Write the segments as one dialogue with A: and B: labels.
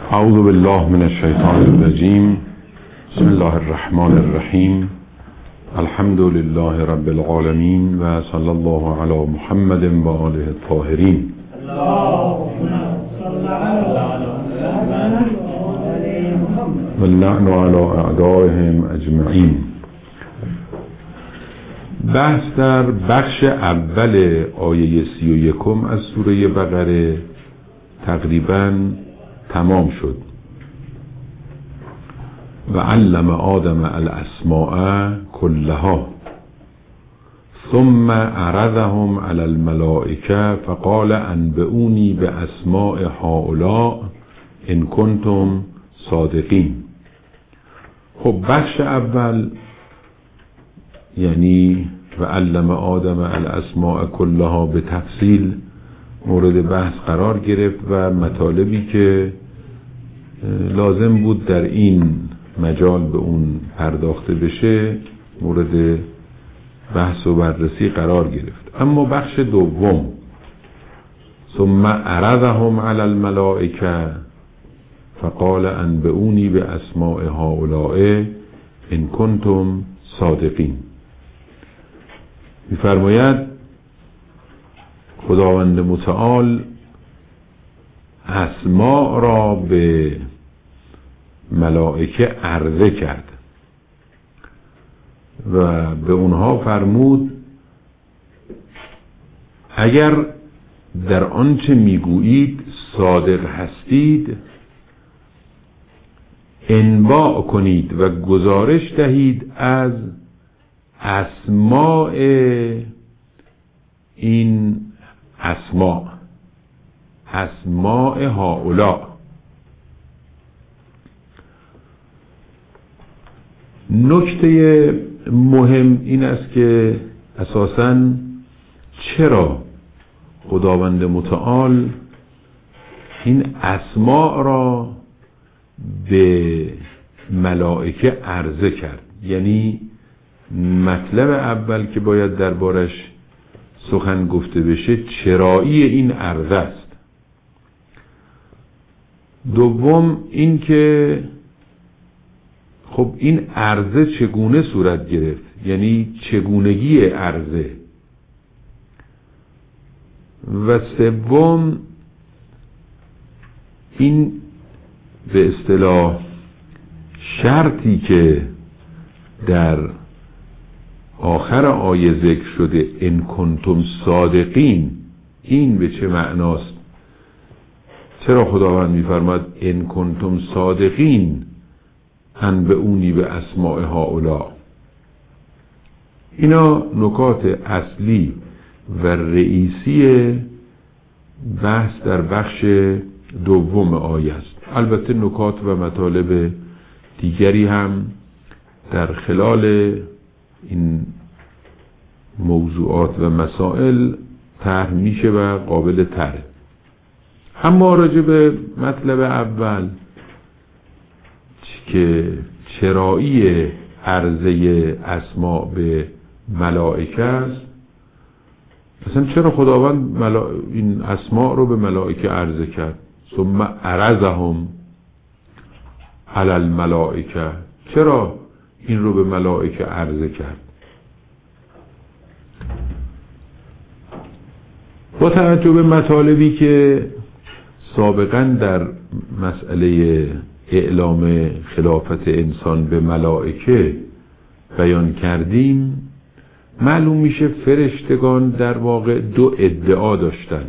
A: اعوذ بالله من الشیطان الرجیم. بسم الله الرحمن الرحیم. الحمد لله رب العالمین و صلی الله علی محمد و آله الطاهرین. و اللعن علی اعدائهم اجمعین. بحث در بخش اول آیه 31 از سوره بقره تقریباً تمام شد. و علم آدم الاسماء كلها ثم عرضهم على الملائكه فقال انبئوني باسماء هؤلاء ان كنتم صادقین. خب بخش اول یعنی و علم آدم الاسماء كلها به تفصیل مورد بحث قرار گرفت و مطالبی که لازم بود در این مجال به اون پرداخته بشه مورد بحث و بررسی قرار گرفت. اما بخش دوم ثم عرضهم علی الملائکه فقال انبئونی باسماء هؤلاء ان کنتم صادقین. می‌فرماید خداوند متعال اسماء را به ملائکه عرضه کرد و به اونها فرمود اگر در آنچه میگویید صادق هستید انباء کنید و گزارش دهید از اسماء این اسماء هؤلاء. نکته مهم این است که اساساً چرا خداوند متعال این اسماء را به ملائکه عرضه کرد. یعنی مطلب اول که باید دربارش سخن گفته بشه چرایی این عرضه است. دوم این که خب این عرضه چگونه صورت گرفت، یعنی چگونگی عرضه. و سوم این به اصطلاح شرطی که در آخر آیه ذکر شده ان کنتم صادقین، این به چه معناست؟ چرا خداوند می‌فرماید ان کنتم صادقین انبئونی به اسماء هؤلاء؟ اینا نکات اصلی و رئیسی بحث در بخش دوم آیه است. البته نکات و مطالب دیگری هم در خلال این موضوعات و مسائل طرح میشه و قابل طرح. اما راجع به مطلب اول که چرایی عرضه اسماء به ملائکه است، مثلا چرا خداوند این اسماء رو به ملائکه عرضه کرد؟ ثم عرضهم علی الملائکه، چرا این رو به ملائکه عرضه کرد؟ با توجه به مطالبی که سابقا در مسئله اعلام خلافت انسان به ملائکه بیان کردیم، معلوم میشه فرشتگان در واقع دو ادعا داشتن.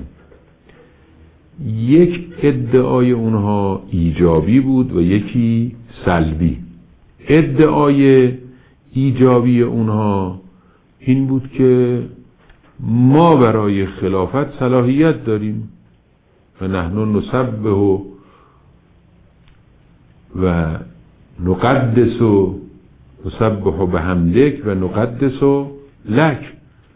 A: یک ادعای اونها ایجابی بود و یکی سلبی. ادعای ایجابی اونها این بود که ما برای خلافت صلاحیت داریم و نحن نسبح و نقدس و نسبح بحمدک و نقدس لک.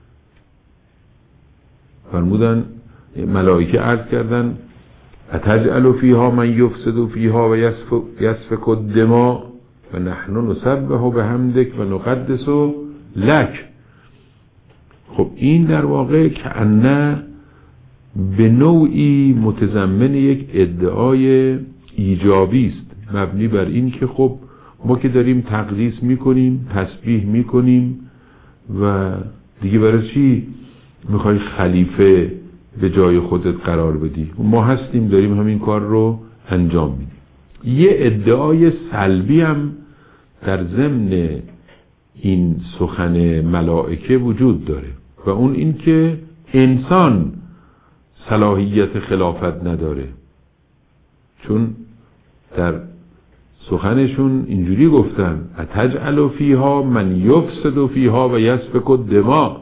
A: فرمودن ملائکه عرض کردن اتجعل فیها من یفسد فیها و یسفک الدماء و نحن نسبح بحمدک و نقدس لک. خب این در واقع کأنه به نوعی متضمن یک ادعای ایجابی است، مبنی بر این که خب ما که داریم تقدیس میکنیم، تسبیح میکنیم و دیگه برای چی میخوای خلیفه به جای خودت قرار بدی؟ ما هستیم داریم همین کار رو انجام میدیم. یه ادعای سلبی هم در ضمن این سخن ملائکه وجود داره و اون این که انسان صلاحیت خلافت نداره، چون در سخنشون اینجوری گفتن اتجعل فیها من یفسد فیها و یسفک الدماء،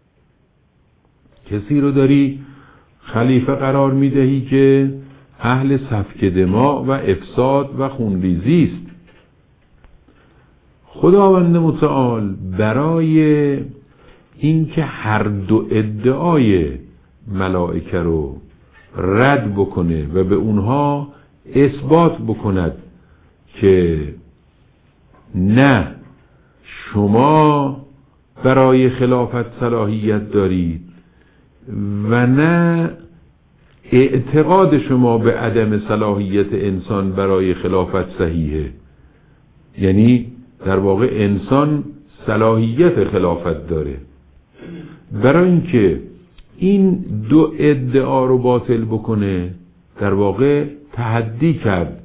A: کسی رو داری خلیفه قرار میدهی که اهل سفک دماء و افساد و خونریزی است. خداوند متعال برای اینکه هر دو ادعای ملائکه رو رد بکنه و به اونها اثبات بکند که نه شما برای خلافت صلاحیت دارید و نه اعتقاد شما به عدم صلاحیت انسان برای خلافت صحیحه، یعنی در واقع انسان صلاحیت خلافت داره. برای اینکه این دو ادعا رو باطل بکنه در واقع تحدی کرد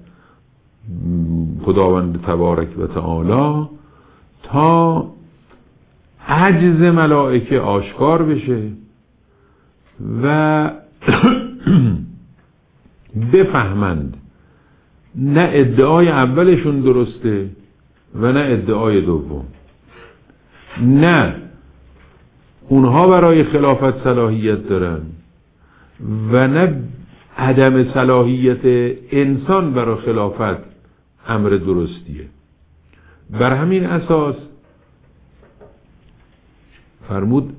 A: خداوند تبارک و تعالی تا عجز ملائکه آشکار بشه و بفهمند نه ادعای اولشون درسته و نه ادعای دوم، نه اونها برای خلافت صلاحیت دارن و نه عدم صلاحیت انسان برای خلافت امر درستیه. بر همین اساس فرمود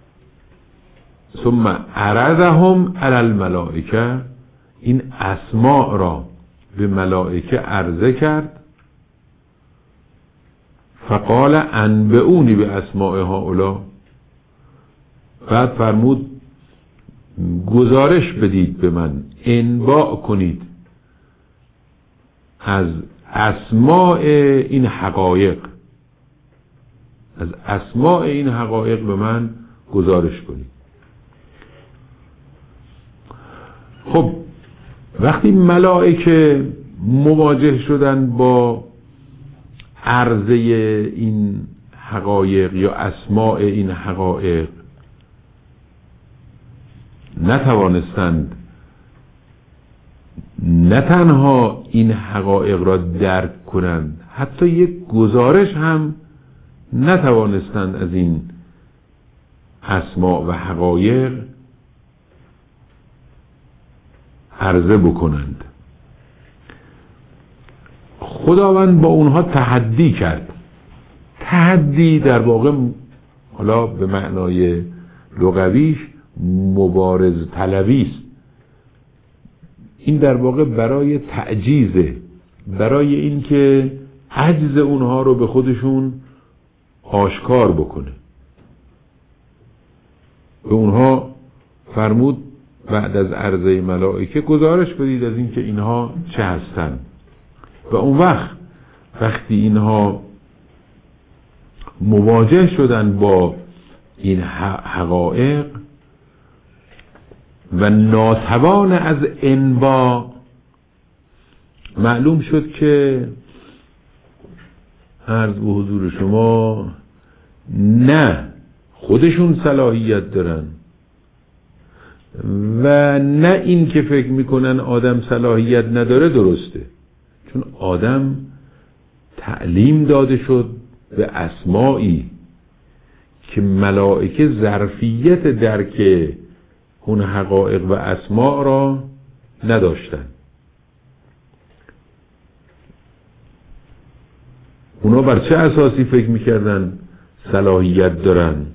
A: ثم عرضهم علی الملائکه، این اسماء را به ملائکه عرضه کرد. فقال انبئونی به اسماء هؤلاء، بعد فرمود گزارش بدید به من، انباء کنید از اسماء این حقایق، از اسماء این حقایق به من گزارش کنید. خب وقتی ملائکه مواجه شدن با عرضه این حقایق یا اسماء این حقایق، نتوانستند نه تنها این حقایق را درک کنند، حتی یک گزارش هم نتوانستند از این اسماء و حقایق عرضه بکنند. خداوند با اونها تحدی کرد. تحدی در واقع حالا به معنای لغویش مبارز طلبی است. این در واقع برای تعجیزه، برای اینکه عجز اونها رو به خودشون آشکار بکنه. به اونها فرمود بعد از عرضه ملائکه گزارش بدید از اینکه اینها چه هستند. و اون وقتی اینها مواجه شدن با این حقایق و ناتوان از انباء، معلوم شد که عرض به حضور شما نه خودشون صلاحیت دارن و نه این که فکر میکنن آدم صلاحیت نداره درسته، چون آدم تعلیم داده شد به اسمائی که ملائکه ظرفیت درک اون حقایق و اسماء را نداشتن. اونا بر چه اساسی فکر میکردن صلاحیت دارن؟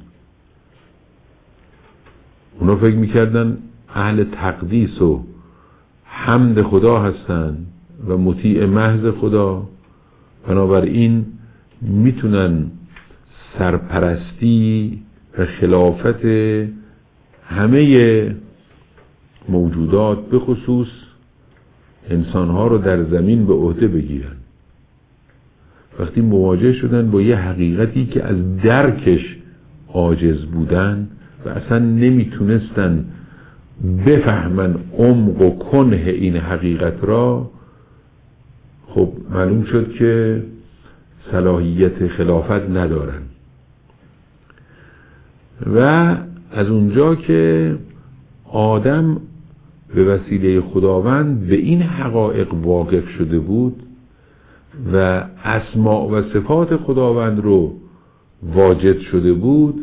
A: اونا فکر میکردن اهل تقدیس و حمد خدا هستن و مطیع محض خدا، بنابراین میتونن سرپرستی و خلافت همه موجودات به خصوص انسانها رو در زمین به عهده بگیرن. وقتی مواجه شدن با یه حقیقتی که از درکش عاجز بودن و اصلا نمیتونستن بفهمن عمق و کنه این حقیقت را، خب معلوم شد که صلاحیت خلافت ندارن. و از اونجا که آدم به وسیله خداوند به این حقایق واقف شده بود و اسماء و صفات خداوند رو واجد شده بود،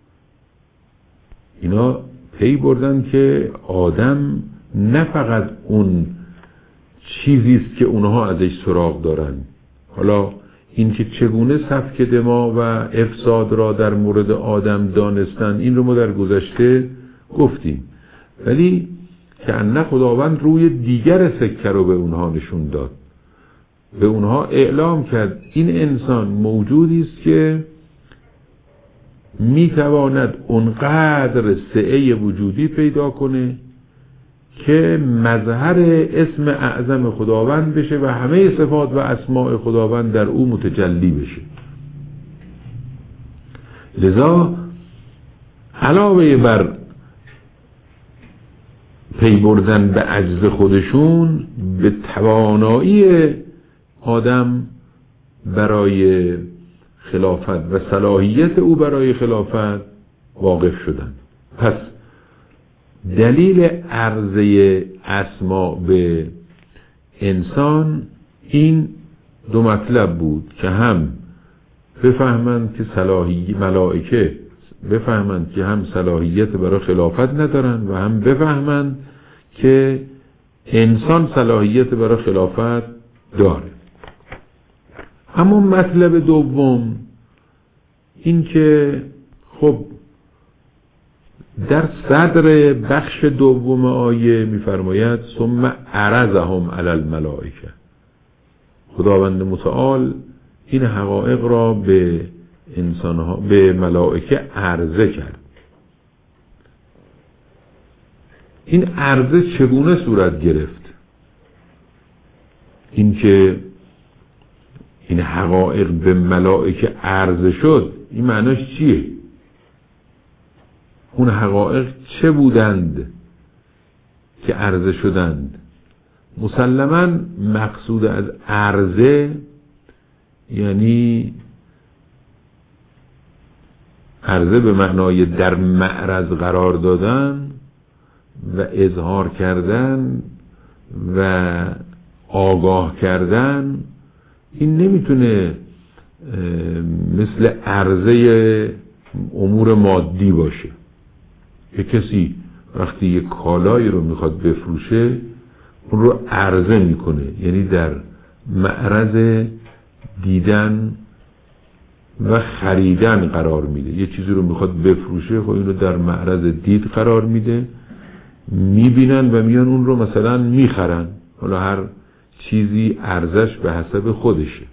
A: اینا پی بردن که آدم نه فقط اون چیزیست که اونها ازش سراغ دارن. حالا این که چگونه سفک دما و افساد را در مورد آدم دانستن، این رو ما در گذشته گفتیم، ولی که انه خداوند روی دیگر سکه رو به اونها نشون داد، به اونها اعلام کرد این انسان موجودی است که میتواند اونقدر سعه وجودی پیدا کنه که مظهر اسم اعظم خداوند بشه و همه صفات و اسماء خداوند در او متجلی بشه. لذا علاوه بر پی بردن به عجز خودشون، به توانایی آدم برای خلافت و صلاحیت او برای خلافت واقف شدن. پس دلیل عرضه اسماء به انسان این دو مطلب بود که هم بفهمند که ملائکه بفهمند که هم صلاحیت برای خلافت ندارن و هم بفهمند که انسان صلاحیت برای خلافت داره. اما مطلب دوم این که خب در صدر بخش دوم آیه می‌فرماید ثم عرضهم علی الملائکه، خداوند متعال این حقایق را به انسانها، به ملائکه عرضه کرد. این عرضه چگونه صورت گرفت؟ این که این حقایق به ملائکه عرضه شد، این معناش چیه؟ اون حقایق چه بودند که عرضه شدند؟ مسلماً مقصود از عرضه یعنی عرضه به معنای در معرض قرار دادن و اظهار کردن و آگاه کردن. این نمیتونه مثل عرضه امور مادی باشه که کسی وقتی یک کالایی رو میخواد بفروشه اون رو عرضه میکنه، یعنی در معرض دیدن و خریدن قرار میده. یه چیزی رو میخواد بفروشه، خب این رو در معرض دید قرار میده، میبینن و میان اون رو مثلا میخرن. حالا هر چیزی ارزش به حسب خودشه.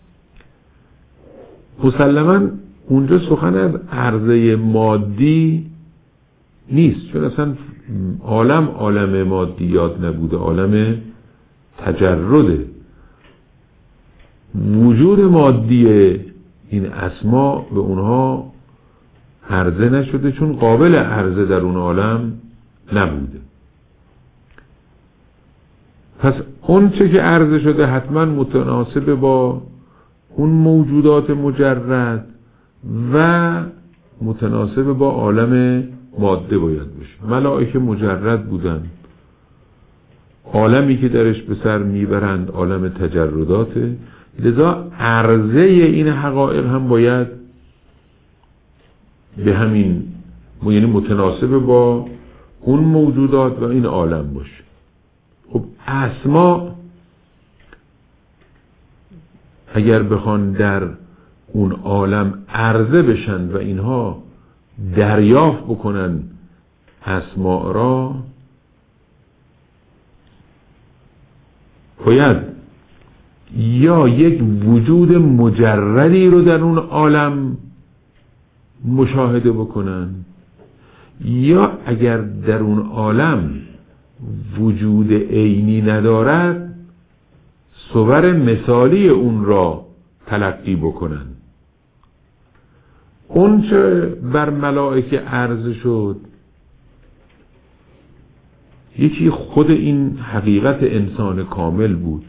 A: مسلماً اونجا سخن از عرضه مادی نیست، چون اصلا عالم مادیات نبوده، عالم تجرده. وجود مادی این اسما به اونها عرضه نشده، چون قابل عرضه در اون عالم نبوده. پس اون چه که عرضه شده حتما متناسب با اون موجودات مجرد و متناسب با عالم ماده باید باشه. ملائکه مجرد بودن، عالمی که درش به سر میبرند عالم تجرداته، لذا عرضه این حقایق هم باید به همین یعنی متناسب با اون موجودات و این عالم باشه. خب اسما اگر بخوان در اون عالم عرضه بشن و اینها دریافت بکنن اسما را، باید یا یک وجود مجردی رو در اون عالم مشاهده بکنن، یا اگر در اون عالم وجود عینی ندارد صور مثالی اون را تلقی بکنن. اون چه بر ملائکه عرض شد یکی خود این حقیقت انسان کامل بود.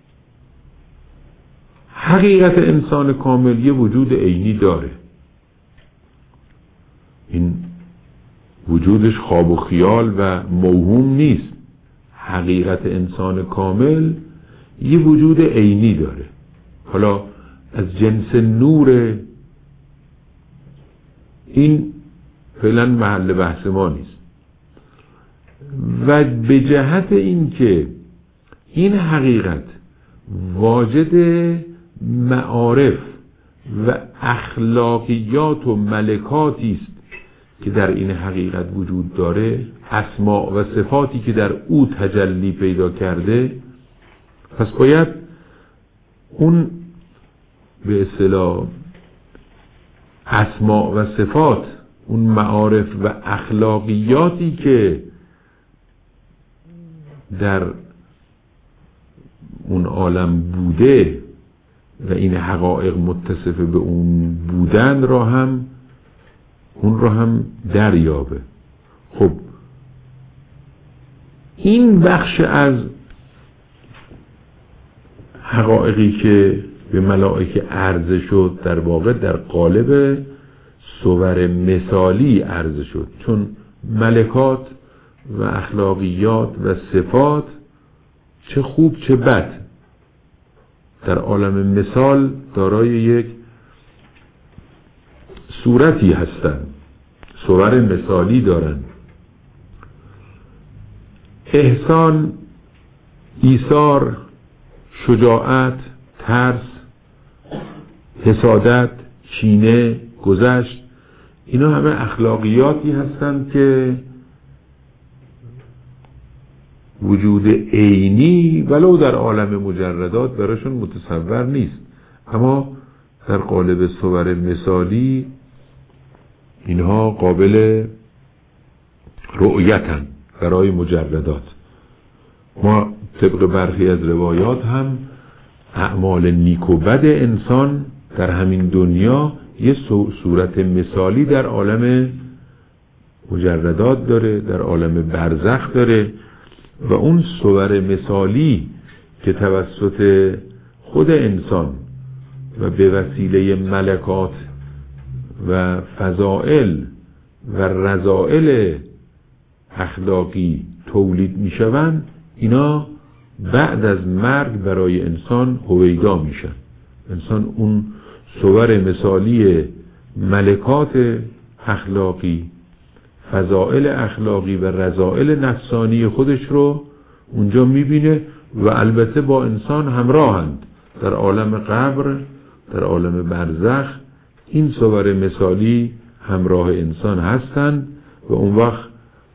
A: حقیقت انسان کامل یه وجود عینی داره، این وجودش خواب و خیال و موهوم نیست. حقیقت انسان کامل یه وجود عینی داره، حالا از جنس نور. این فعلا محل بحث ما نیست. و به جهت این که این حقیقت واجد معارف و اخلاقیات و ملکاتی است که در این حقیقت وجود داره، اسماء و صفاتی که در او تجلی پیدا کرده، پس باید اون به اصطلاح اسماء و صفات، اون معارف و اخلاقیاتی که در اون عالم بوده و این حقایق متصف به اون بودن را هم اون را هم دریابه. خب این بخش از حقایقی که به ملائکه عرضه شد در واقع در قالب صور مثالی عرضه شد، چون ملکات و اخلاقیات و صفات چه خوب چه بد در عالم مثال دارای یک صورتی هستند، صور مثالی دارند. احسان، ایثار، شجاعت، ترس، حسادت، کینه، گذشت، اینا همه اخلاقیاتی هستند که وجود عینی ولو در عالم مجردات براشون متصور نیست، اما در قالب صور مثالی اینها قابل رؤیتن برای مجردات. ما طبق برخی از روایات هم اعمال نیک و بد انسان در همین دنیا یه صورت مثالی در عالم مجردات داره، در عالم برزخ داره، و اون صور مثالی که توسط خود انسان و به وسیله ملکات و فضائل و رذائل اخلاقی تولید می شوند، اینا بعد از مرگ برای انسان هویدا میشن. انسان اون صور مثالی ملکات اخلاقی، فضائل اخلاقی و رذائل نفسانی خودش رو اونجا میبینه و البته با انسان همراهند در عالم قبر، در عالم برزخ. این صور مثالی همراه انسان هستند و اون وقت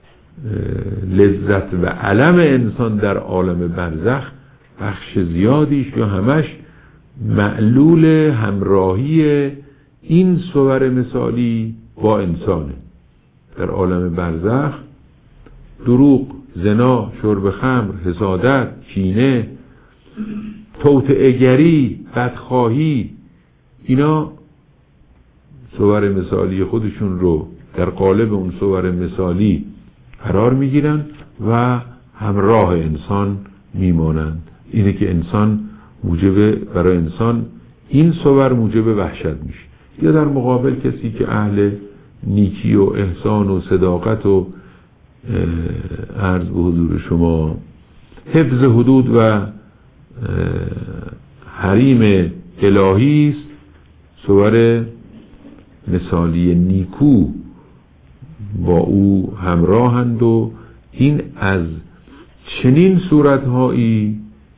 A: لذت و علم انسان در عالم برزخ بخش زیادیش یا همش معلول همراهی این صور مثالی با انسانه. در عالم برزخ دروغ، زنا، شرب خمر، حسادت، کینه، توطئه‌گری، بدخواهی، اینا صور مثالی خودشون رو در قالب اون صور مثالی قرار میگیرن و همراه انسان میمانند. اینه که انسان برای انسان این صور موجب وحشت میشه. یا در مقابل کسی که اهل نیکی و احسان و صداقت و عرض به حضور شما حفظ حدود و حریم الهی است، صور مثالی نیکو با او همراهند و این از چنین صورتهایی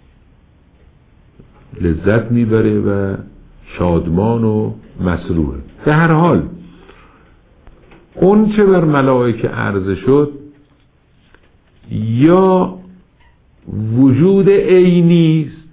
A: لذت میبره و شادمان و مسروره. به هر حال اون چه بر ملائکه عرضه شد یا وجود عینی است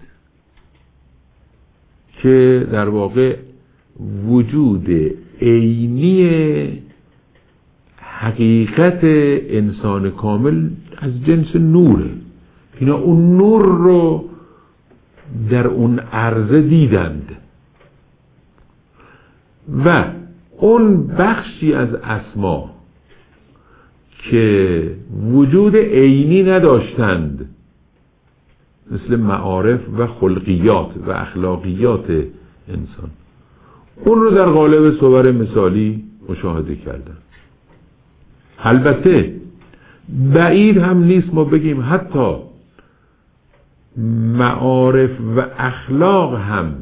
A: که در واقع وجود عینی حقیقت انسان کامل از جنس نوره. اینا اون نور رو در اون عرضه دیدند و اون بخشی از اسما که وجود عینی نداشتند مثل معارف و خلقیات و اخلاقیات انسان، اون رو در قالب صور مثالی مشاهده کردن. البته بعید هم نیست ما بگیم حتی معارف و اخلاق هم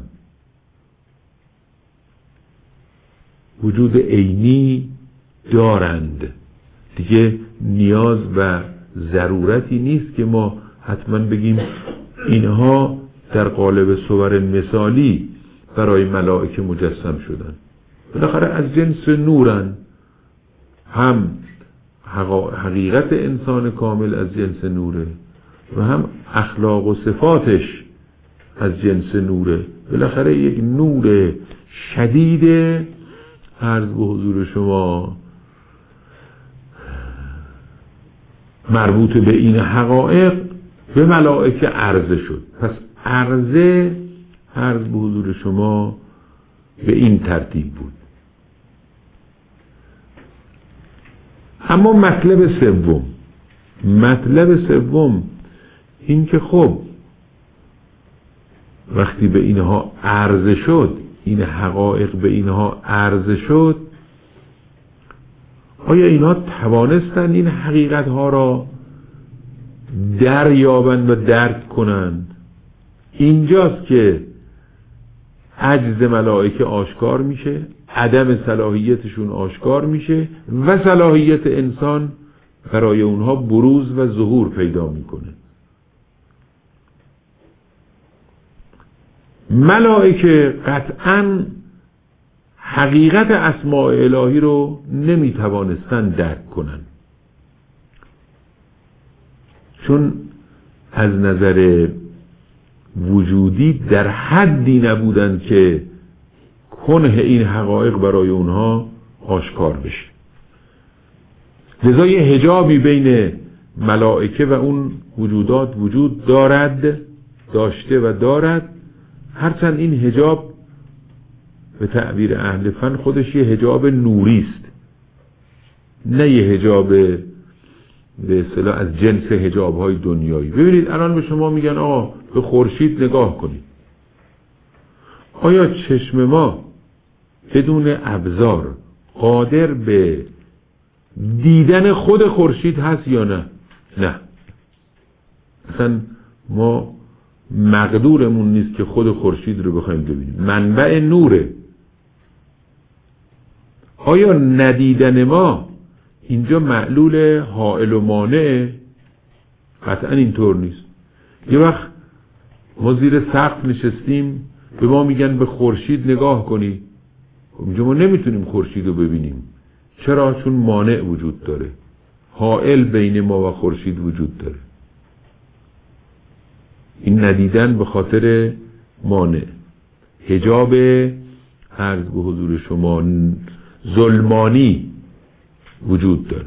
A: وجود عینی دارند. دیگه نیاز و ضرورتی نیست که ما حتما بگیم اینها در قالب صور مثالی برای ملائکه مجسم شدن. بالاخره از جنس نورن، هم حقیقت انسان کامل از جنس نوره و هم اخلاق و صفاتش از جنس نوره. بالاخره یک نور شدید عرض به حضور شما مربوط به این حقایق به ملائکه عرضه شد. پس عرضه عرض به حضور شما به این ترتیب بود. اما مطلب سوم این که خب وقتی به اینها عرضه شد، این حقایق به اینها عرضه شد، آیا اینها توانستند این حقیقت ها را دریابند و درک کنند؟ اینجاست که عجز ملائکه آشکار میشه، عدم صلاحیتشون آشکار میشه و صلاحیت انسان برای اونها بروز و ظهور پیدا میکنه. ملائکه قطعاً حقیقت اسماء الهی رو نمیتوانستن درک کنن، چون از نظر وجودی در حدی نبودن که کنه این حقایق برای اونها آشکار بشه. لذا یه حجابی بین ملائکه و اون وجودات وجود داشته و دارد، هرچند این حجاب به تعبیر اهل فن خودش یه حجاب نوری است، نه یه حجاب به اصطلاح از جنس حجاب‌های دنیایی. ببینید الان به شما میگن آقا به خورشید نگاه کنید. آیا چشم ما بدون ابزار قادر به دیدن خود خورشید هست یا نه؟ نه. اصلا ما مقدورمون نیست که خود خورشید رو بخوایم ببینیم. منبع نوره. آیا ندیدن ما اینجا معلول حائل و مانع؟ قطعا اینطور نیست. یه وقت ما زیر سقف نشستیم به ما میگن به خورشید نگاه کنی، اینجا ما نمیتونیم خورشید رو ببینیم. چرا؟ چون مانع وجود داره، حائل بین ما و خورشید وجود داره. این ندیدن به خاطر مانع، حجاب عرض به حضور شما ظلمانی وجود داره.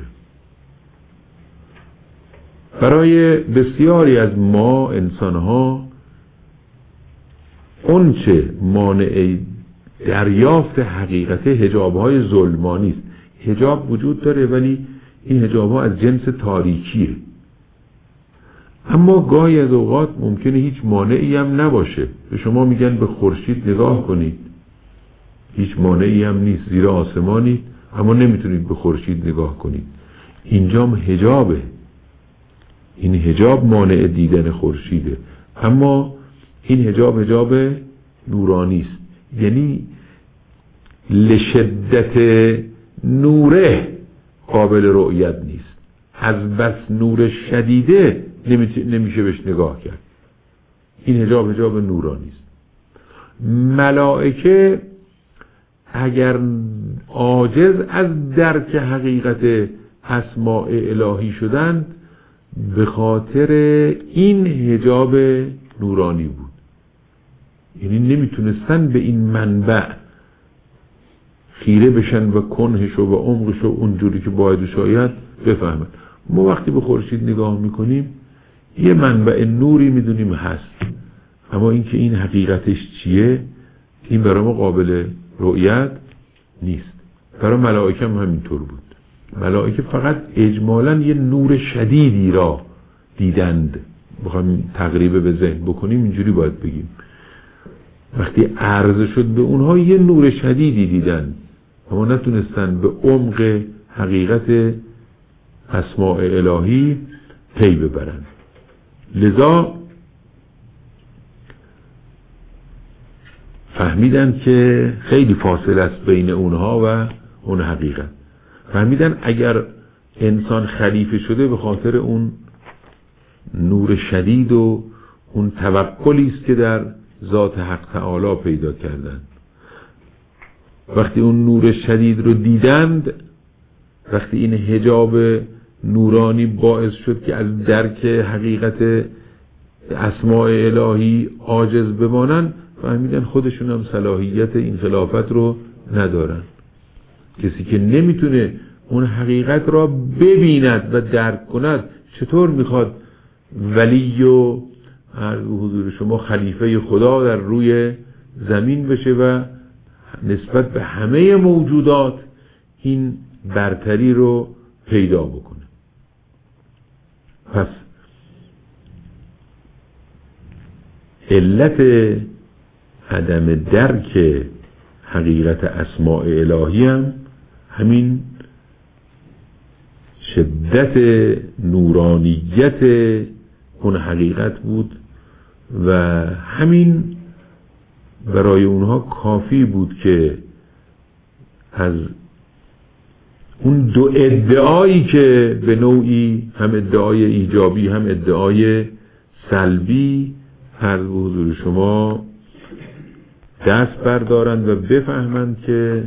A: برای بسیاری از ما انسانها اون چه مانع دریافت حقیقت حجاب‌های ظلمانی است. حجاب وجود داره ولی این حجاب‌ها از جنس تاریکیه. اما گاهی از اوقات ممکنه هیچ مانعی هم نباشه. به شما میگن به خورشید نگاه کنید، هیچ مانعی هم نیست، زیر آسمانی، اما نمیتونید به خورشید نگاه کنید. اینجام حجابه. این حجاب مانع دیدن خورشیده، اما این حجاب نورانی است. یعنی لشدت نوره قابل رؤیت نیست. از بس نور شدیده نمیشه بهش نگاه کرد. این حجاب نورانی است. ملائکه اگر عاجز از درک حقیقت اسماء الهی شدند به خاطر این حجاب نورانی بود. یعنی نمیتونستن به این منبع خیره بشن و کنهش و عمقش و اونجوری که باید و شاید بفهمن. ما وقتی به خورشید نگاه میکنیم یه منبع نوری میدونیم هست، اما اینکه این حقیقتش چیه این برای ما قابل رؤیت نیست. برای ملائکه هم همینطور بود. ملائکه فقط اجمالاً یه نور شدیدی را دیدند. بخوایم تقریبا به ذهن بکنیم اینجوری باید بگیم وقتی عرض شد به اونها یه نور شدیدی دیدن، اما نتونستن به عمق حقیقت اسماء الهی پی ببرن. لذا فهمیدن که خیلی فاصله است بین اونها و اون حقیقت. فهمیدن اگر انسان خلیفه شده به خاطر اون نور شدید و اون توکلی است که در ذات حق تعالی پیدا کردن. وقتی اون نور شدید رو دیدند، وقتی این حجاب نورانی باعث شد که از درک حقیقت اسماء الهی عاجز بمانن، فهمیدن خودشون هم صلاحیت این خلافت رو ندارن. کسی که نمیتونه اون حقیقت را ببیند و درک کند چطور میخواد ولی و حضور شما خلیفه خدا در روی زمین بشه و نسبت به همه موجودات این برتری رو پیدا بکنه؟ پس علت عدم درک حقیقت اسماء الهی هم همین شدت نورانیت اون حقیقت بود و همین برای اونها کافی بود که از اون دو ادعایی که به نوعی هم ادعای ایجابی هم ادعای سلبی هر حضور شما دست بردارند و بفهمند که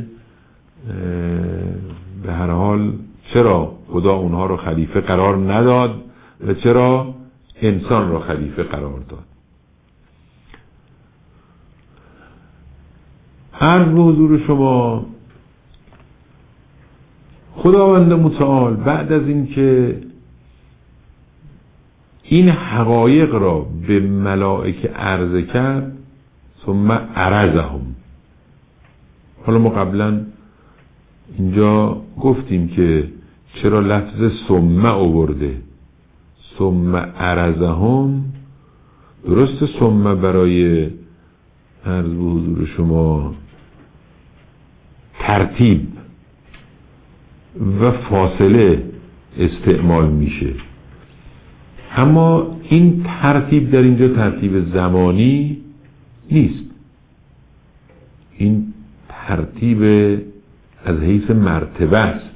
A: به هر حال چرا خدا اونها رو خلیفه قرار نداد و چرا انسان را خلیفه قرار داد. عرض به حضور شما خداوند متعال بعد از این که این حقایق را به ملائکه عرضه کرد ثم عرضهم. حالا ما قبلا اینجا گفتیم که چرا لفظ ثم آورده، ثم عرضهم. درست ثم برای عرض به حضور شما ترتیب و فاصله استعمال میشه، اما این ترتیب در اینجا ترتیب زمانی نیست، این ترتیب از حیث مرتبه است.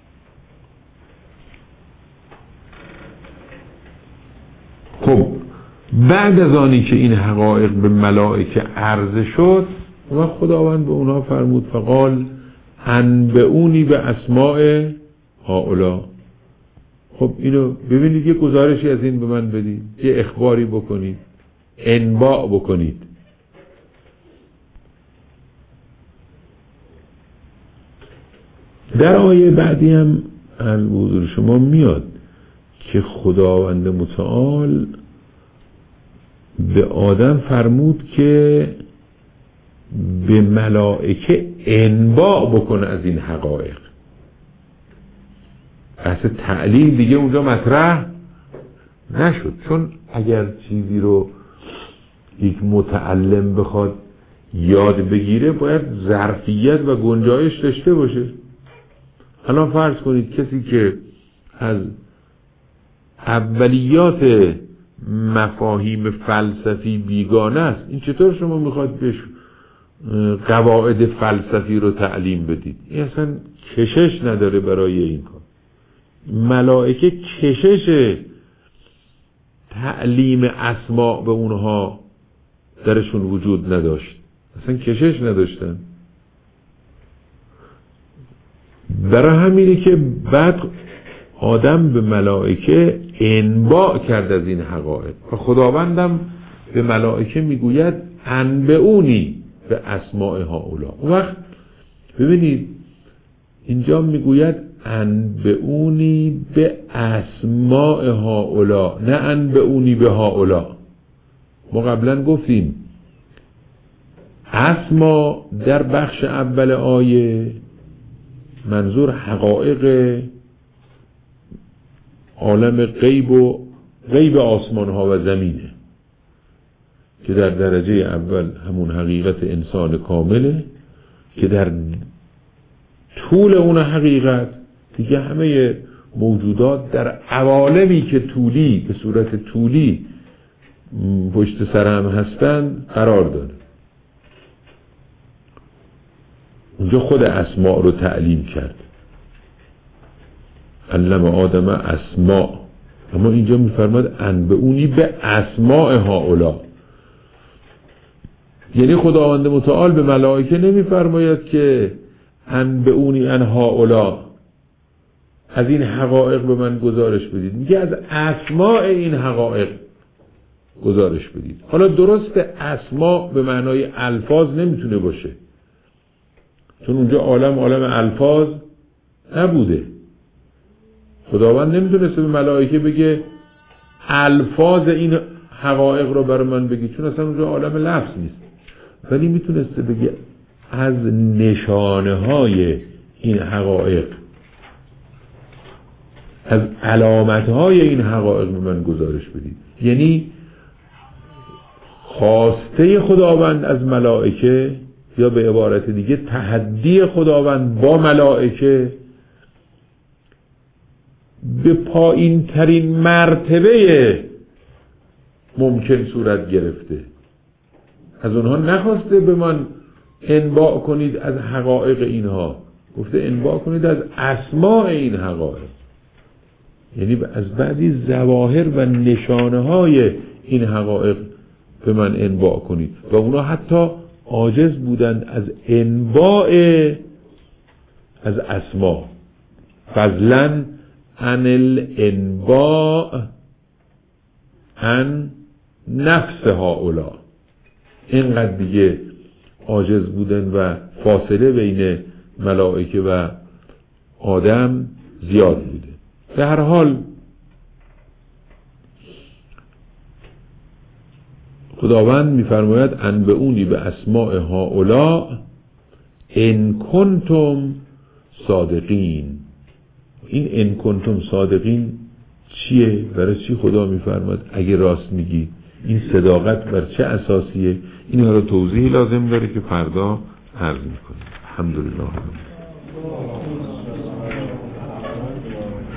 A: خب بعد از آنی که این حقایق به ملائکه عرضه شد و خداوند به اونها فرمود فقال انبئونی به اسماء هؤلاء. خب اینو ببینید، یه گزارشی از این به من بدید، یه اخباری بکنید، انباء بکنید. در آیه بعدی هم از حضور شما میاد که خداوند متعال به آدم فرمود که به ملائکه انباء بکنه از این حقایق. اصلا تعلیم دیگه اونجا مطرح نشد، چون اگر چیزی رو یک متعلم بخواد یاد بگیره باید ظرفیت و گنجایش داشته باشه. الان فرض کنید کسی که از اولیات مفاهیم فلسفی بیگانه است، این چطور شما میخواد بهش قواعد فلسفی رو تعلیم بدید؟ این اصلا کشش نداره برای این کار. ملائکه کشش تعلیم اسماء به اونها درشون وجود نداشت، اصلا کشش نداشتن. برای همینه که بعد آدم به ملائکه انباء کرد از این حقایق و خداوندم به ملائکه میگوید انبئونی به اسماء هؤلاء. اون وقت ببینید اینجا میگوید انبئونی به اسماء هؤلاء، نه انبئونی به هؤلاء. ما قبلا گفتیم اسما در بخش اول آیه منظور حقایق عالم غیب و غیب آسمان ها و زمینه که در درجه اول همون حقیقت انسان کامله که در طول اون حقیقت دیگه همه موجودات در عوالمی که طولی به صورت طولی پشت سر هم هستن قرار داره. اونجا خود اسماء رو تعلیم کرد، علم آدم اسماء، اما اینجا میفرماد انبئونی به اسماء هؤلاء. یعنی خداوند متعال به ملائکه نمیفرماید که انبئونی عن هؤلاء، از این حقایق به من گزارش بدید، میگه از اسماء این حقایق گزارش بدید. حالا درست اسماء به معنای الفاظ نمیتونه باشه، چون اونجا عالم الفاظ نبوده. خداوند نمیتونسته به ملائکه بگه الفاظ این حقایق رو برای من بگی، چون اصلا اونجا عالم لفظ نیست. ولی میتونسته بگه از نشانه های این حقایق، از علامت های این حقایق به من گزارش بدید. یعنی خواسته خداوند از ملائکه، یا به عبارت دیگه تحدی خداوند با ملائکه به پایین ترین مرتبه ممکن صورت گرفته. از اونها نخواسته به من انباء کنید از حقایق اینها، گفته انباء کنید از اسماء این حقایق، یعنی از بعضی ظواهر و نشانه های این حقایق به من انباء کنید. و اونا حتی عاجز بودند از انباء از اسماء، فضلا عن الانباء عن نفس هؤلاء. اینقدر دیگه عاجز بودن و فاصله بین ملائکه و آدم زیاد بوده. به هر حال خداوند میفرماید انبئونی به اسماء هؤلاء ان کنتم صادقین. این ان کنتم صادقین چیه؟ برای چی خدا میفرماید اگه راست میگی؟ این صداقت بر چه اساسیه؟ این رو توضیح لازم داره که فردا عرض میکنیم. الحمدلله.